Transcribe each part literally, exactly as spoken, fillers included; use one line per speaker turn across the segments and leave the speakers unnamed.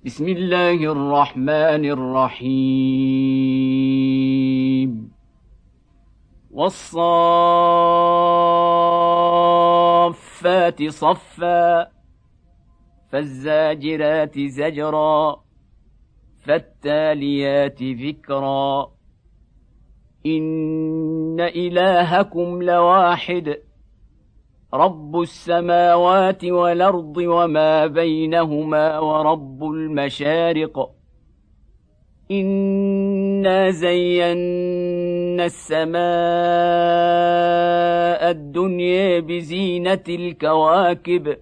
بسم الله الرحمن الرحيم والصافات صفا فالزاجرات زجرا فالتاليات ذكرا إن إلهكم لواحد رب السماوات والأرض وما بينهما ورب المشارق إنا زينا السماء الدنيا بزينة الكواكب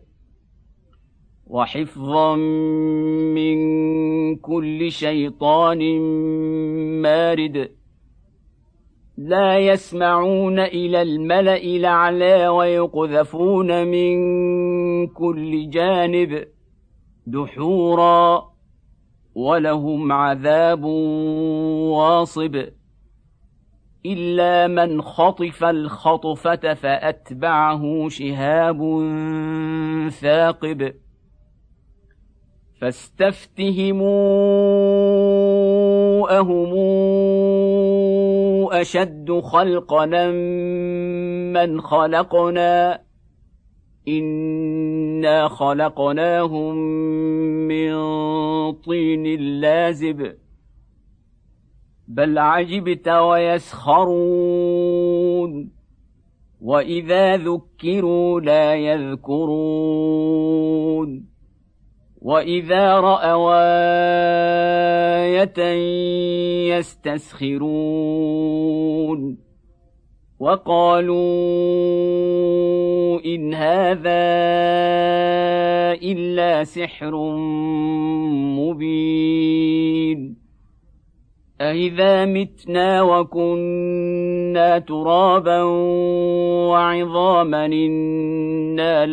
وحفظا من كل شيطان مارد لا يسمعون إلى الملأ الأعلى ويقذفون من كل جانب دحورا ولهم عذاب واصب إلا من خطف الخطفة فأتبعه شهاب ثاقب فاستفتهموا أهم أشد خلقنا من خلقنا إنا خلقناهم من طين لازب بل عجبت ويسخرون وإذا ذكروا لا يذكرون وإذا رأوا آية يستسخرون وقالوا إن هذا إلا سحر مبين أإذا متنا وكنا ترابا وعظاما إنا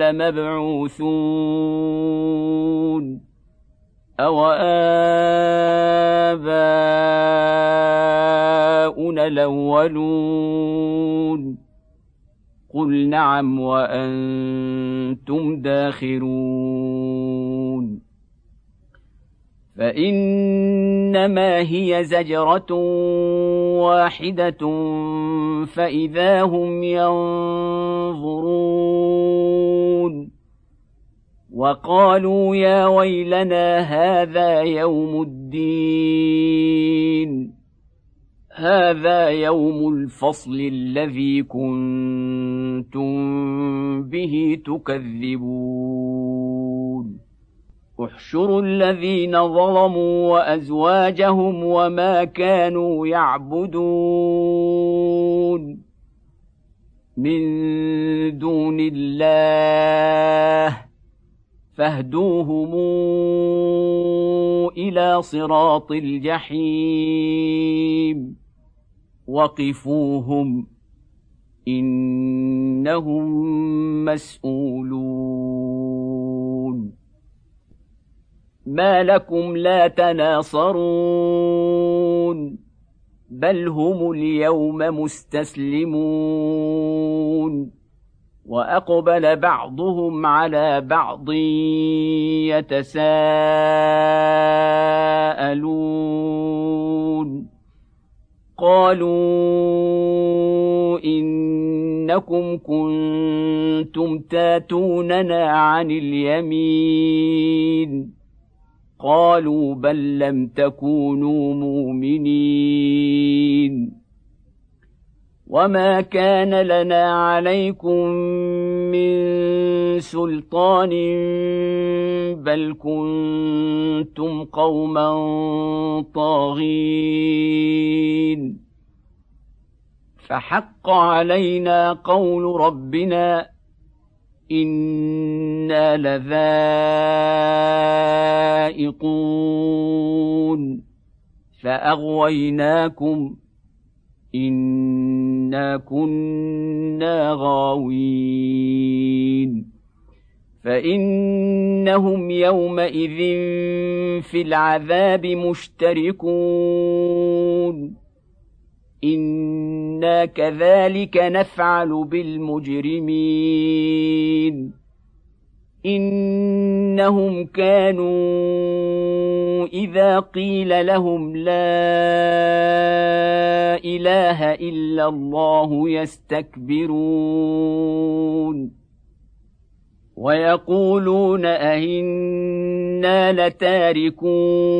لمبعوثون أو آباؤنا الأولون قل نعم وأنتم داخرون فإنما هي زجرة واحدة فإذا هم ينظرون وقالوا يا ويلنا هذا يوم الدين هذا يوم الفصل الذي كنتم به تكذبون احشروا الذين ظلموا وأزواجهم وما كانوا يعبدون من دون الله فاهدوهم إلى صراط الجحيم وقفوهم إنهم مسؤولون ما لكم لا تناصرون بل هم اليوم مستسلمون وأقبل بعضهم على بعض يتساءلون قالوا إنكم كنتم تاتوننا عن اليمين قالوا بل لم تكونوا مؤمنين وما كان لنا عليكم من سلطان بل كنتم قوما طاغين فحق علينا قول ربنا إنا لذائقون فأغويناكم إنا كنا غاوين فإنهم يومئذ في العذاب مشتركون إنا كذلك نفعل بالمجرمين إنهم كانوا إذا قيل لهم لا إله إلا الله يستكبرون ويقولون أئنا لتاركو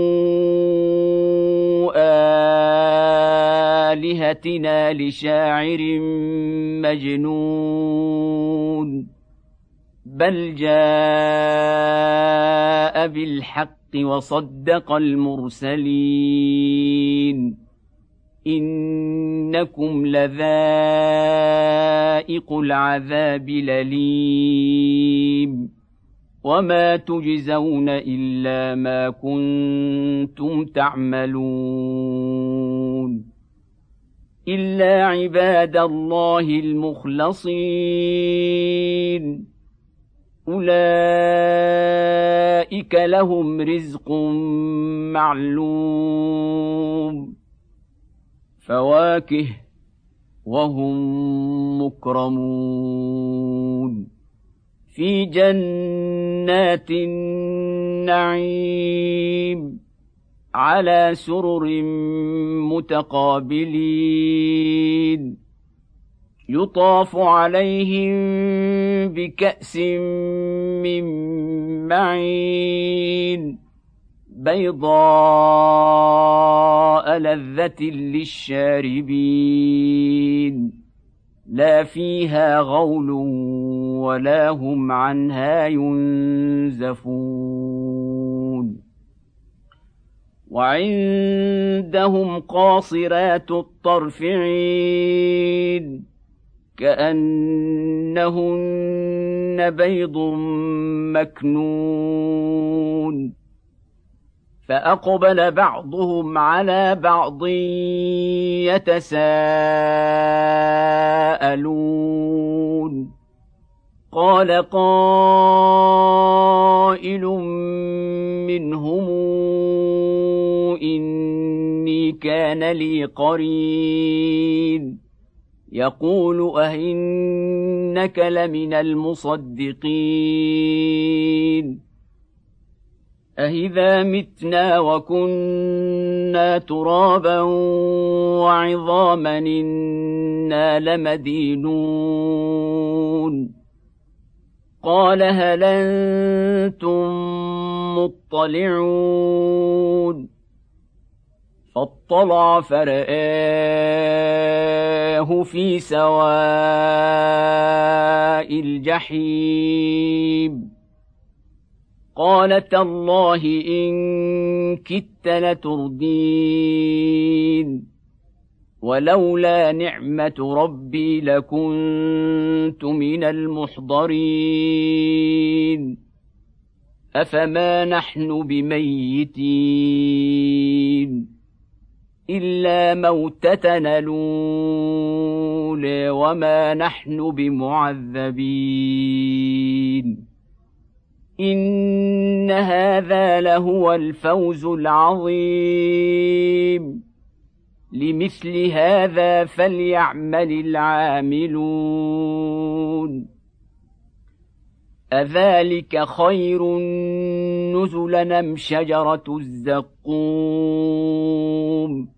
آلهتنا لشاعر مجنون بل جاء بالحق وصدق المرسلين إنكم لذائق العذاب الأليم وما تجزون إلا ما كنتم تعملون إلا عباد الله المخلصين أولئك لهم رزق معلوم فواكه وهم مكرمون في جنات النعيم على سرر متقابلين يطاف عليهم بكأس من معين بيضاء لذة للشاربين لا فيها غول ولا هم عنها ينزفون وعندهم قاصرات الطرف عين كأنهن بيض مكنون فأقبل بعضهم على بعض يتساءلون قال قائل منهم إني كان لي قرين يقول أئنك لمن المصدقين أإذا متنا وكنا ترابا وعظاما إنا لمدينون قال هل أنتم مطلعون فاطلع فرآه في سواء الجحيم قال تالله إن كدت لتردين ولولا نعمة ربي لكنت من المحضرين أفما نحن بميتين إلا موتتنا الأولى وما نحن بمعذبين إن هذا لهو الفوز العظيم لمثل هذا فليعمل العاملون أذلك خير نزلا أم شجرة الزقوم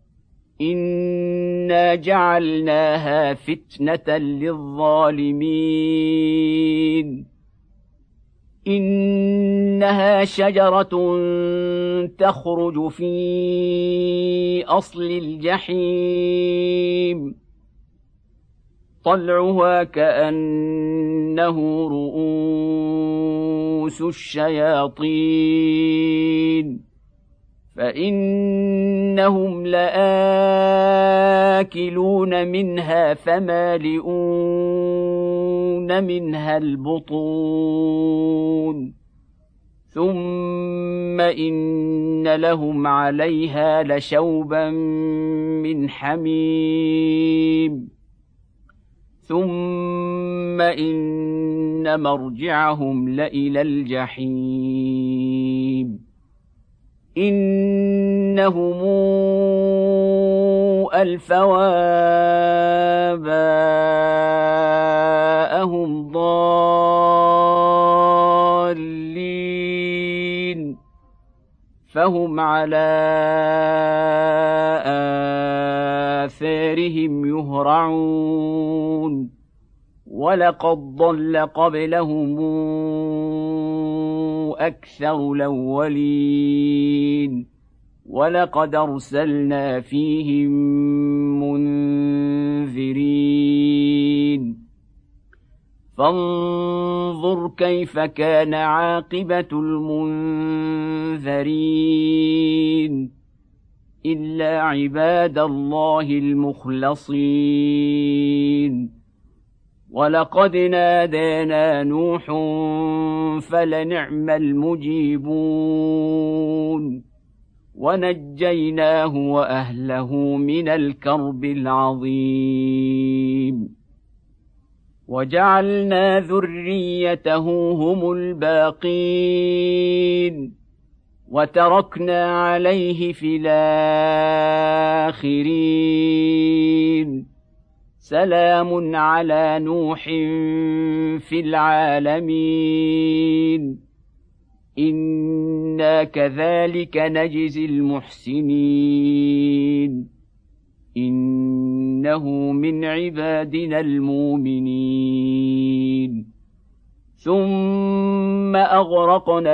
إنا جعلناها فتنة للظالمين إنها شجرة تخرج في أصل الجحيم طلعها كأنه رؤوس الشياطين فإنهم لآكلون منها فمالئون منها البطون ثم إن لهم عليها لشوبا من حميم ثم إن مرجعهم لإلى الجحيم إنهم ألفوا آباءهم ضالين فهم على آثارهم يهرعون ولقد ضل قبلهم أكثر الأولين ولقد أرسلنا فيهم منذرين فانظر كيف كان عاقبة المنذرين إلا عباد الله المخلصين ولقد نادانا نوح فلنعم المجيبون ونجيناه وأهله من الكرب العظيم وجعلنا ذريته هم الباقين وتركنا عليه في الآخرين سلام على نوح في العالمين إنا كذلك نجزي المحسنين إنه من عبادنا المؤمنين ثم أغرقنا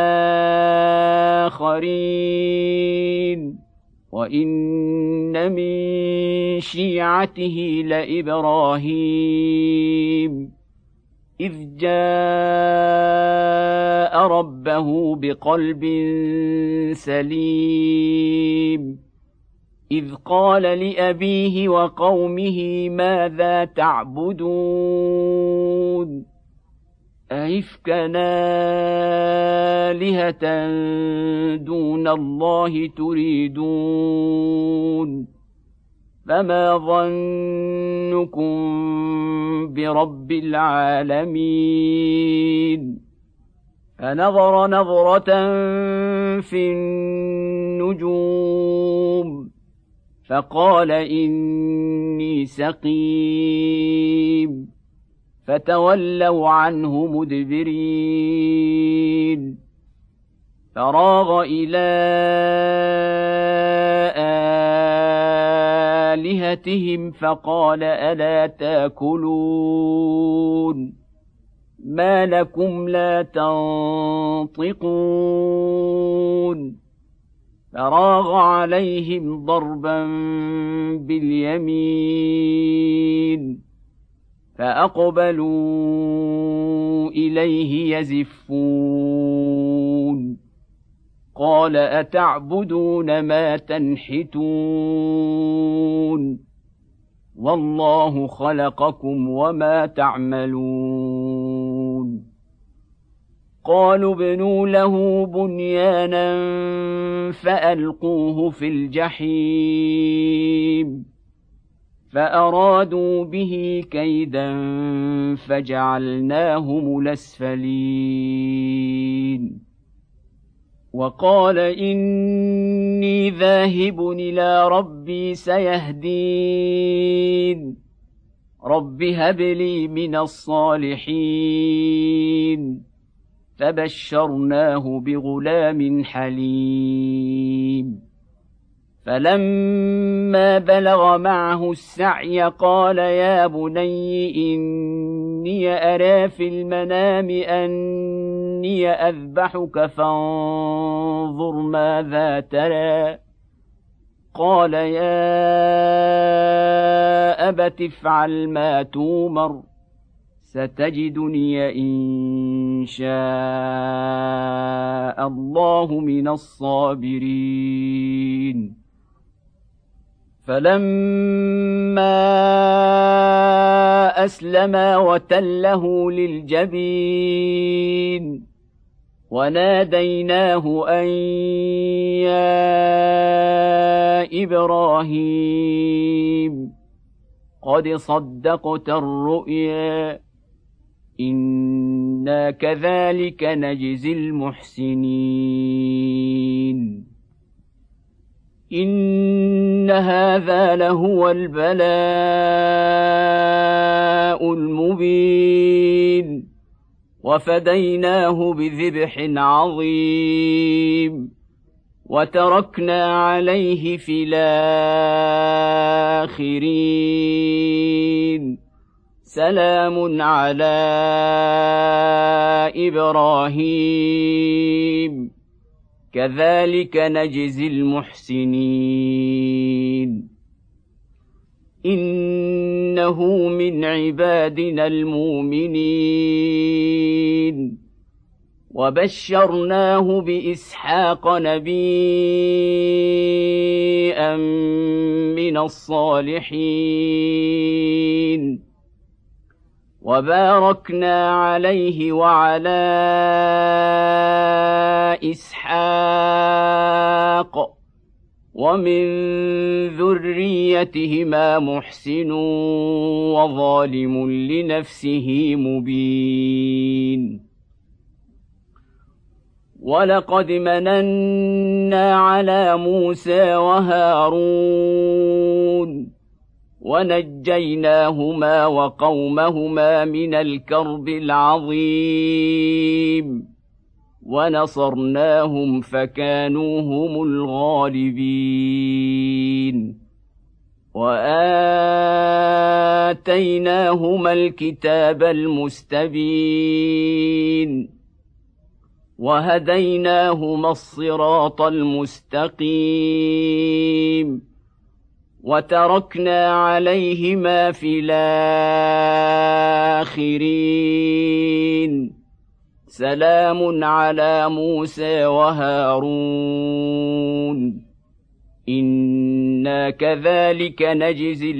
الآخرين وإن من شيعته لإبراهيم إذ جاء ربه بقلب سليم إذ قال لأبيه وقومه ماذا تعبدون أئفكا آلهة دون الله تريدون فما ظنكم برب العالمين فنظر نظرة في النجوم فقال إني سقيم فتولوا عنه مدبرين فراغ إلى آلهتهم فقال ألا تأكلون ما لكم لا تنطقون فراغ عليهم ضربا باليمين فأقبلوا إليه يزفون قال أتعبدون ما تنحتون والله خلقكم وما تعملون قالوا ابنوا له بنيانا فألقوه في الجحيم فأرادوا به كيدا فجعلناهم الأسفلين وقال إني ذاهب إلى ربي سيهدين رب هب لي من الصالحين فبشرناه بغلام حليم فلما بلغ معه السعي قال يا بني إني أرى في المنام أني أذبحك فانظر ماذا ترى قال يا أبت افعل ما تومر ستجدني إن شاء الله من الصابرين فلما أسلما وتله للجبين وناديناه أن يا إبراهيم قد صدقت الرؤيا إنا كذلك نجزي المحسنين إن هذا لهو البلاء المبين وفديناه بذبح عظيم وتركنا عليه في الآخرين سلام على إبراهيم كذلك نجزي المحسنين إنه من عبادنا المؤمنين وبشرناه بإسحاق نبيا من الصالحين وباركنا عليه وعلى إسحاق ومن ذريتهما محسن وظالم لنفسه مبين ولقد مننا على موسى وهارون ونجيناهما وقومهما من الكرب العظيم ونصرناهم فكانوا هم الغالبين وآتيناهما الكتاب المستبين وهديناهما الصراط المستقيم وتركنا عليهما في الآخرين سلام على موسى وهارون إنا كذلك نجزي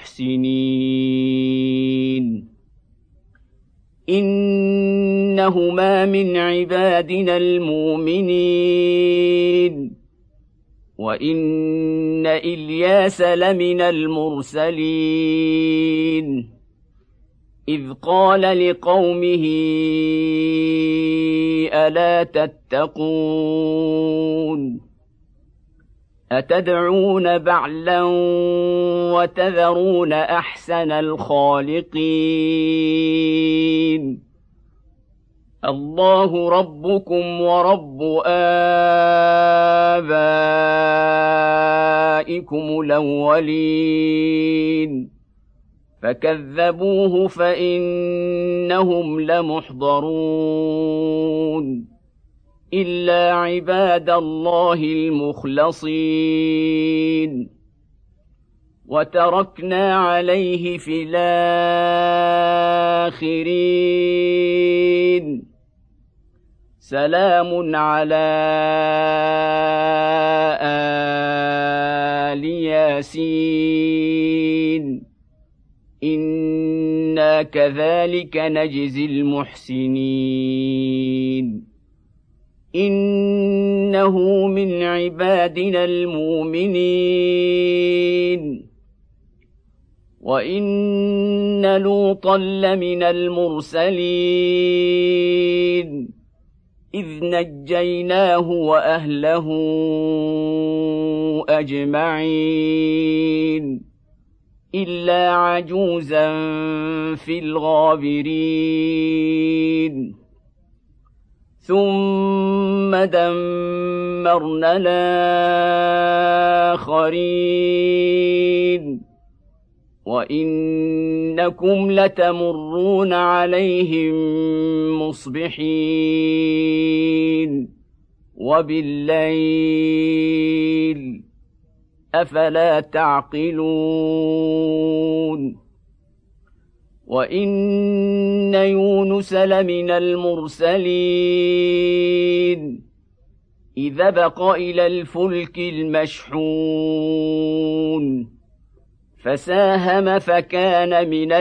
المحسنين إنهما من عبادنا المؤمنين وإن إلياس لمن المرسلين إذ قال لقومه ألا تتقون أتدعون بعلا وتذرون أحسن الخالقين الله ربكم ورب آبائكم الأولين فكذبوه فإنهم لمحضرون إلا عباد الله المخلصين وتركنا عليه في الآخرين سلام على آل ياسين إنا كذلك نجزي المحسنين إنه من عبادنا المؤمنين وإن لوطا لمن المرسلين إذ نجيناه وأهله أجمعين إلا عجوزا في الغابرين ثم دمرنا الآخرين وإنكم لتمرون عليهم مصبحين وبالليل أفلا تعقلون وإن يونس لمن المرسلين إذ أبق إلى الفلك المشحون فساهم فكان من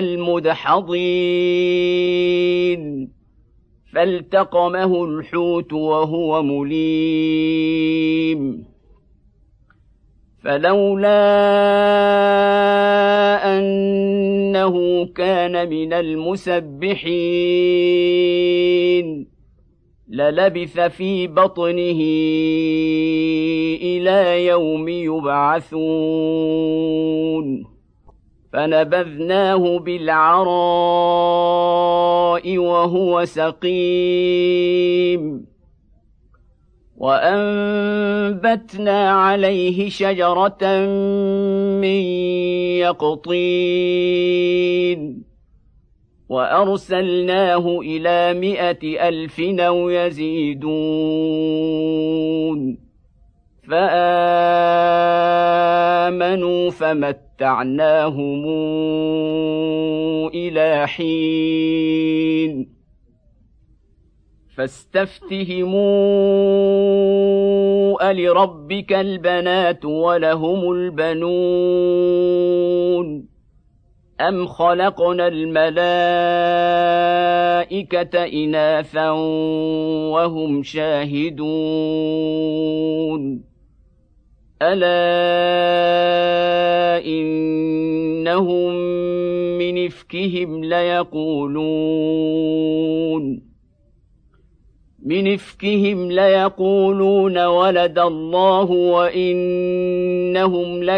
المدحضين فالتقمه الحوت وهو مليم فلولا أنه كان من المسبحين للبث في بطنه إلى يوم يبعثون فنبذناه بالعراء وهو سقيم وأنبتنا عليه شجرة من يقطين وأرسلناه إلى مائة ألف أو يزيدون فآمنوا فمتعناهم إلى حين فاستفتهموا ألربك البنات ولهم البنون أم خلقنا الملائكة إناثا وهم شاهدون ألا إنهم من إفكهم ليقولون من إفكهم ليقولون ولد الله وإنهم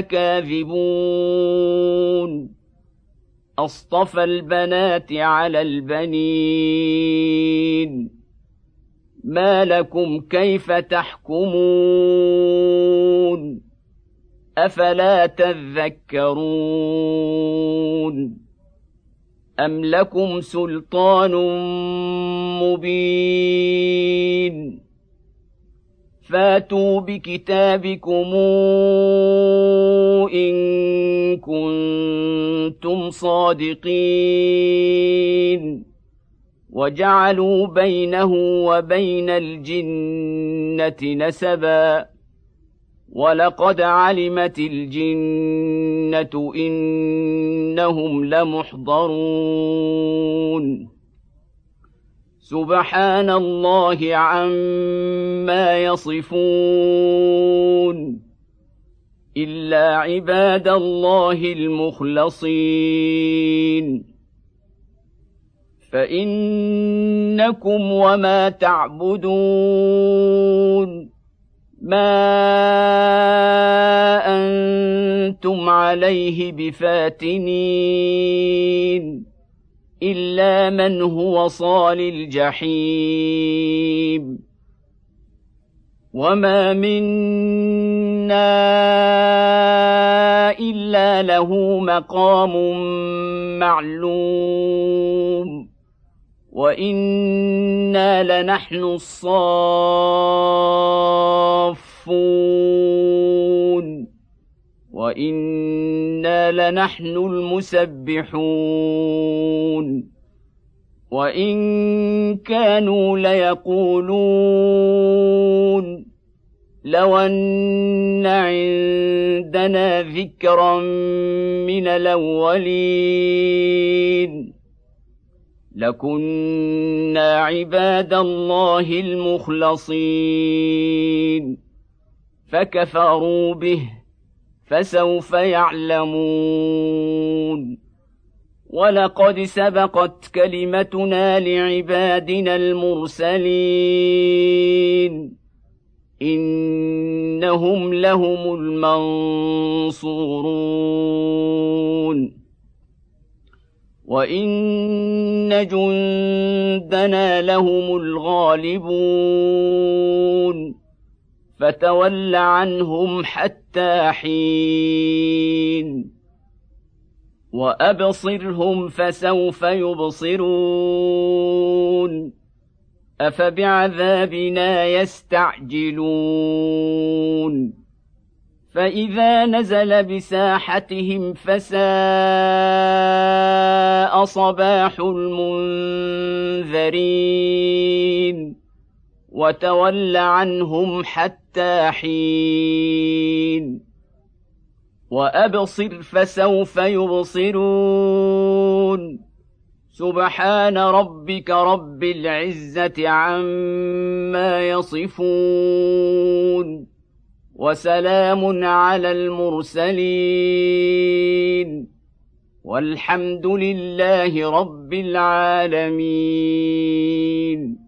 لكاذبون أصطفى البنات على البنين ما لكم كيف تحكمون أفلا تذكرون أم لكم سلطان مبين فاتوا بكتابكم إن كنتم صادقين وجعلوا بينه وبين الجنة نسبا ولقد علمت الجنة إنهم لمحضرون سبحان الله عما يصفون إلا عباد الله المخلصين فإنكم وما تعبدون ما أنتم عليه بفاتنين إلا من هو صال الجحيم وما منا إلا له مقام معلوم وإنا لنحن الصافون وإنا لنحن المسبحون وإن كانوا ليقولون لو أن عندنا ذكرا من الأولين لكنا عباد الله المخلصين فكفروا به فسوف يعلمون ولقد سبقت كلمتنا لعبادنا المرسلين إنهم لهم المنصورون وإن جندنا لهم الغالبون فتول عنهم حتى حين وأبصرهم فسوف يبصرون أفبعذابنا يستعجلون فإذا نزل بساحتهم فساء صباح المنذرين وتول عنهم حتى حين وأبصر فسوف يبصرون سبحان ربك رب العزة عما يصفون وسلام على المرسلين والحمد لله رب العالمين.